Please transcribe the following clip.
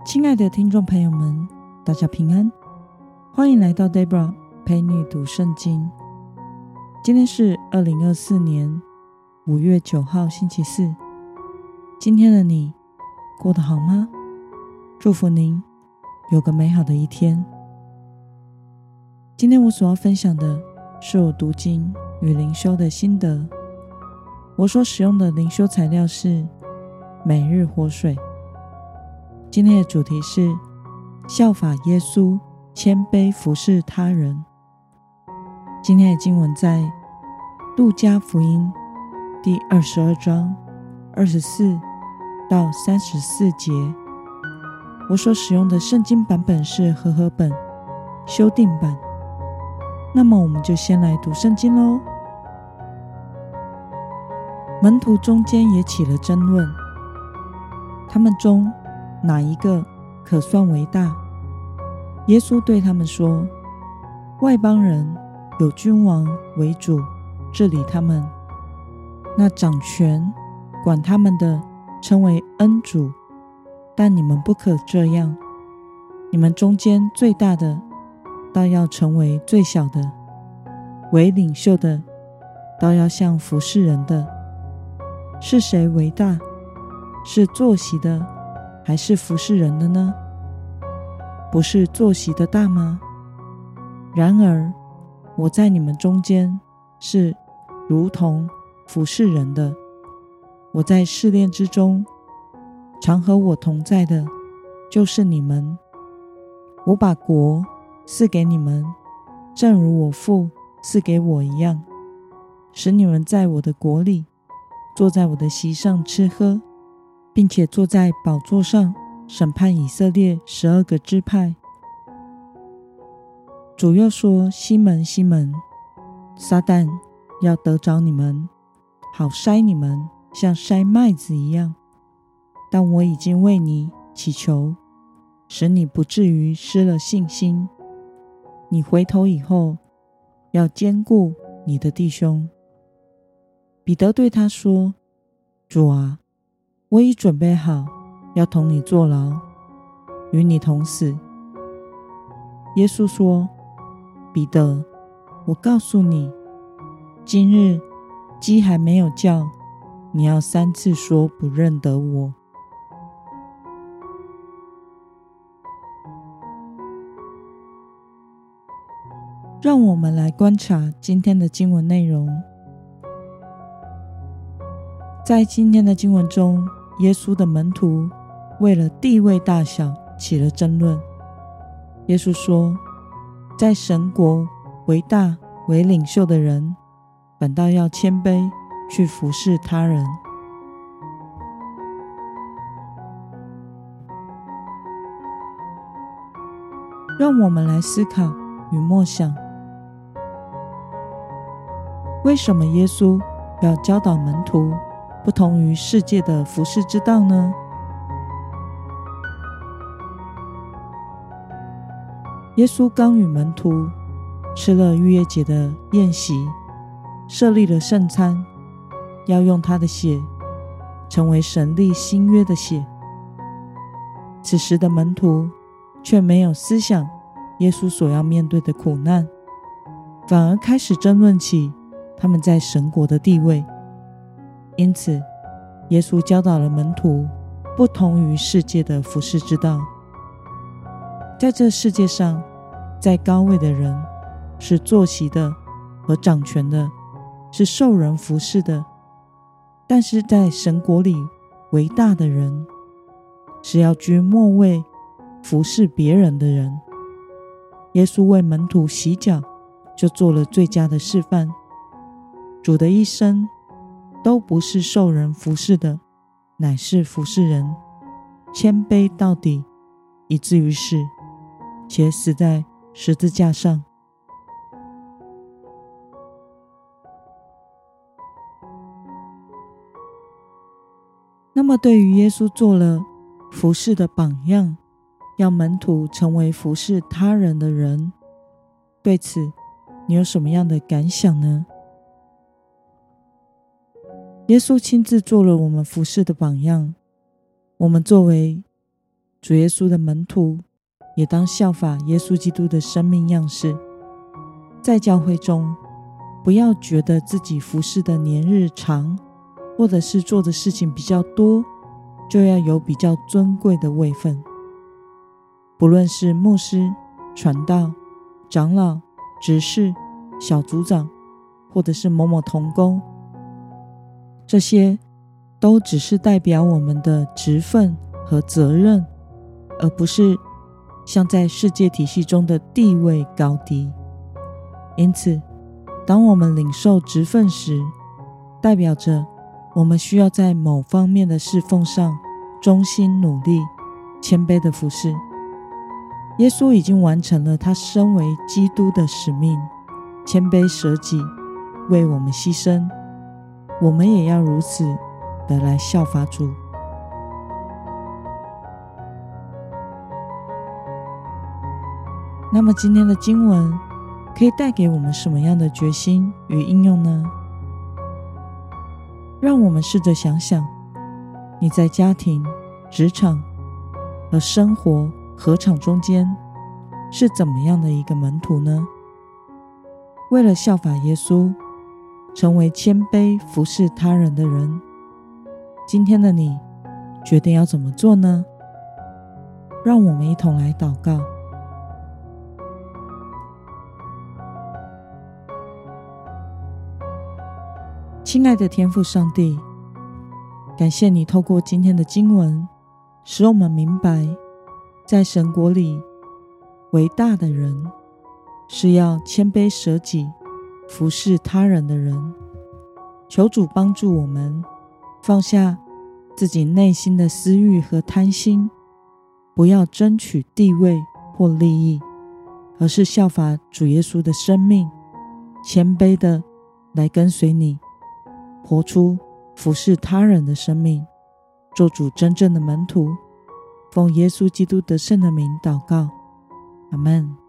亲爱的听众朋友们，大家平安，欢迎来到 Debra 陪你读圣经。今天是2024年5月9号星期四。今天的你过得好吗？祝福您有个美好的一天。今天我所要分享的是我读经与灵修的心得。我所使用的灵修材料是每日活水。今天的主题是效法耶稣，谦卑服侍他人。今天的经文在路加福音第22章24到34节。我所使用的圣经版本是和合本修订版。那么我们就先来读圣经咯。门徒中间也起了争论，他们中哪一个可算为大？耶稣对他们说，外邦人有君王为主治理他们，那掌权管他们的称为恩主，但你们不可这样。你们中间最大的倒要成为最小的，为领袖的倒要像服侍人的。是谁为大？是坐席的还是服侍人的呢？不是坐席的大吗？然而我在你们中间是如同服侍人的。我在试炼之中，常和我同在的就是你们。我把国赐给你们，正如我父赐给我一样，使你们在我的国里，坐在我的席上吃喝，并且坐在宝座上审判以色列12个支派。主又说，西门西门，撒旦要得着你们，好筛你们，像筛麦子一样。但我已经为你祈求，使你不至于失了信心。你回头以后，要兼顾你的弟兄。彼得对他说，主啊，我已准备好要同你坐牢，与你同死。耶稣说，彼得，我告诉你，今日鸡还没有叫，你要3次说不认得我。让我们来观察今天的经文内容。在今天的经文中，耶稣的门徒为了地位大小起了争论。耶稣说，在神国为大为领袖的人，反倒要谦卑去服侍他人。让我们来思考与默想，为什么耶稣要教导门徒不同于世界的服侍之道呢？耶稣刚与门徒吃了逾越节的宴席，设立了圣餐，要用他的血成为神立新约的血。此时的门徒却没有思想耶稣所要面对的苦难，反而开始争论起他们在神国的地位。因此，耶稣教导了门徒不同于世界的服侍之道。在这世界上，在高位的人是坐席的和掌权的，是受人服侍的。但是在神国里为大的人，是要居末位服侍别人的人。耶稣为门徒洗脚，就做了最佳的示范。主的一生都不是受人服侍的，乃是服侍人，谦卑到底，以至于死，且死在十字架上。那么对于耶稣做了服侍的榜样，要门徒成为服侍他人的人，对此你有什么样的感想呢？耶稣亲自做了我们服侍的榜样，我们作为主耶稣的门徒也当效法耶稣基督的生命样式，在教会中不要觉得自己服侍的年日长，或者是做的事情比较多，就要有比较尊贵的位分。不论是牧师、传道、长老、执事、小组长，或者是某某同工，这些都只是代表我们的职分和责任，而不是像在世界体系中的地位高低。因此，当我们领受职分时，代表着我们需要在某方面的侍奉上忠心努力，谦卑的服侍。耶稣已经完成了他身为基督的使命，谦卑舍己，为我们牺牲，我们也要如此的来效法主。那么今天的经文可以带给我们什么样的决心与应用呢？让我们试着想想，你在家庭、职场和生活合场中间是怎么样的一个门徒呢？为了效法耶稣，成为谦卑服侍他人的人，今天的你决定要怎么做呢？让我们一同来祷告。亲爱的天父上帝，感谢你透过今天的经文，使我们明白，在神国里，伟大的人是要谦卑舍己，服侍他人的人。求主帮助我们放下自己内心的私欲和贪心，不要争取地位或利益，而是效法主耶稣的生命，谦卑的来跟随你，活出服侍他人的生命，做主真正的门徒。奉耶稣基督得胜的名祷告，阿们。